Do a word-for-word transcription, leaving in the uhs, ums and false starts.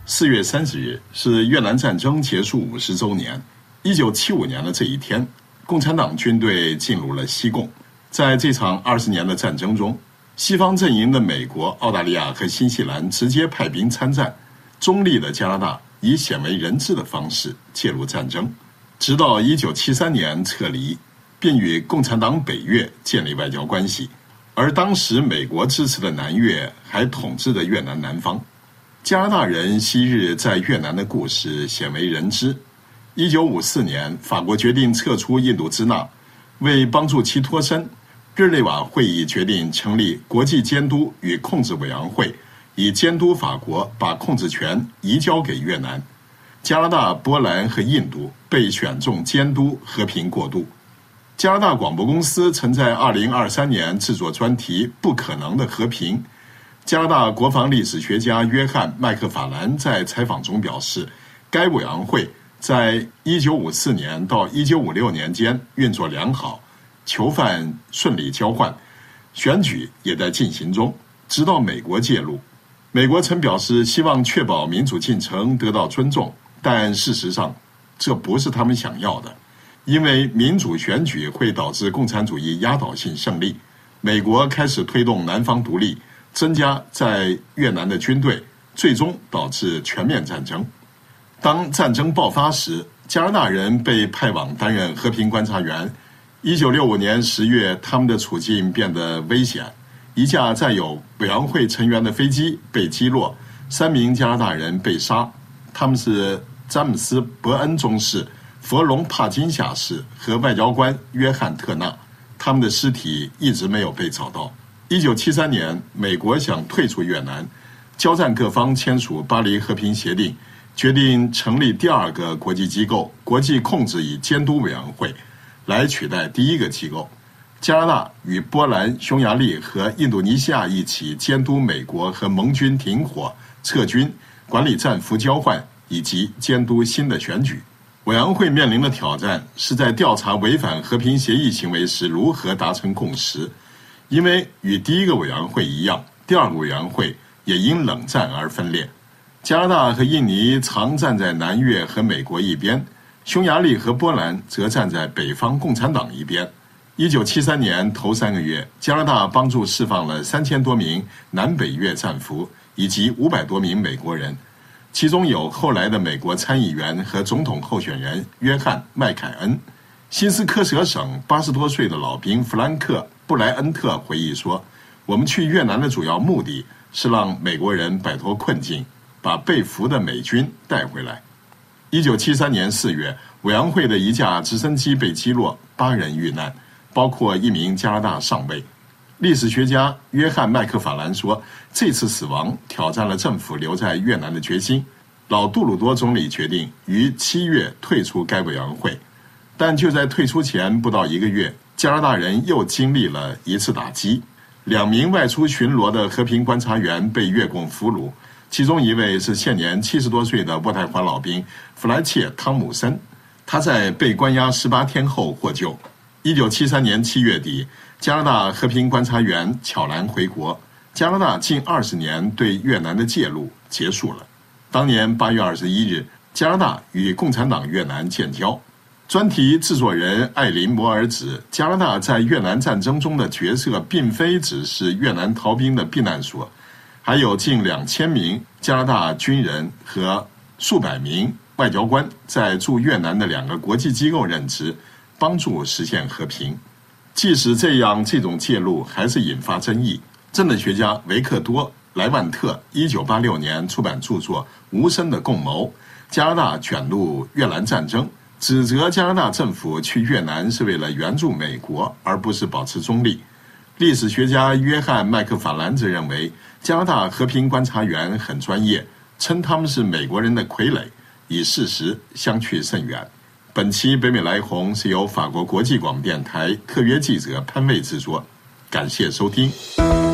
四月三十日是越南战争结束五十周年。一九七五年的这一天，共产党军队进入了西贡。在这场二十年的战争中，西方阵营的美国、澳大利亚和新西兰直接派兵参战，中立的加拿大以鲜为人知的方式介入战争，直到一九七三年撤离，并与共产党北越建立外交关系。而当时美国支持的南越还统治着越南南方。加拿大人昔日在越南的故事鲜为人知。一九五四年，法国决定撤出印度支那，为帮助其脱身，日内瓦会议决定成立国际监督与控制委员会，以监督法国把控制权移交给越南。加拿大、波兰和印度被选中监督和平过渡。加拿大广播公司曾在二零二三年制作专题《不可能的和平》。加拿大国防历史学家约翰·麦克法兰在采访中表示，该委员会在一九五四年到一九五六年间运作良好，囚犯顺利交换，选举也在进行中，直到美国介入。美国曾表示希望确保民主进程得到尊重，但事实上这不是他们想要的，因为民主选举会导致共产主义压倒性胜利。美国开始推动南方独立，增加在越南的军队，最终导致全面战争。当战争爆发时，加拿大人被派往担任和平观察员。一九六五年十月，他们的处境变得危险。一架载有委员会成员的飞机被击落，三名加拿大人被杀，他们是詹姆斯·伯恩中士、佛隆·帕金下士和外交官约翰·特纳。他们的尸体一直没有被找到。一九七三年，美国想退出越南，交战各方签署巴黎和平协定，决定成立第二个国际机构——国际控制与监督委员会，来取代第一个机构。加拿大与波兰、匈牙利和印度尼西亚一起监督美国和盟军停火、撤军、管理战俘交换以及监督新的选举。委员会面临的挑战是在调查违反和平协议行为时如何达成共识，因为与第一个委员会一样，第二个委员会也因冷战而分裂。加拿大和印尼常站在南越和美国一边，匈牙利和波兰则站在北方共产党一边。一九七三年头三个月，加拿大帮助释放了三千多名南北越战俘以及五百多名美国人，其中有后来的美国参议员和总统候选人约翰·麦凯恩。新斯科舍省八十多岁的老兵弗兰克·布莱恩特回忆说，我们去越南的主要目的是让美国人摆脱困境，把被俘的美军带回来。一九七三年四月，委员会的一架直升机被击落，八人遇难，包括一名加拿大上尉。历史学家约翰·麦克法兰说，这次死亡挑战了政府留在越南的决心。老杜鲁多总理决定于七月退出该委员会，但就在退出前不到一个月，加拿大人又经历了一次打击。两名外出巡逻的和平观察员被越共俘虏，其中一位是现年七十多岁的渥太华老兵弗莱切·汤姆森，他在被关押十八天后获救。一九七三年七月底，加拿大和平观察员巧兰回国，加拿大近二十年对越南的介入结束了。当年八月二十一日，加拿大与共产党越南建交。专题制作人艾琳·摩尔指，加拿大在越南战争中的角色并非只是越南逃兵的避难所，还有近两千名加拿大军人和数百名外交官在驻越南的两个国际机构任职，帮助实现和平。即使这样，这种介入还是引发争议。政治学家维克多·莱万特一九八六年出版著作《无声的共谋：加拿大卷入越南战争》，指责加拿大政府去越南是为了援助美国，而不是保持中立。历史学家约翰·麦克法兰则认为，加拿大和平观察员很专业，称他们是美国人的傀儡，与事实相去甚远。本期北美来红是由法国国际广播电台特约记者潘卫制作，感谢收听。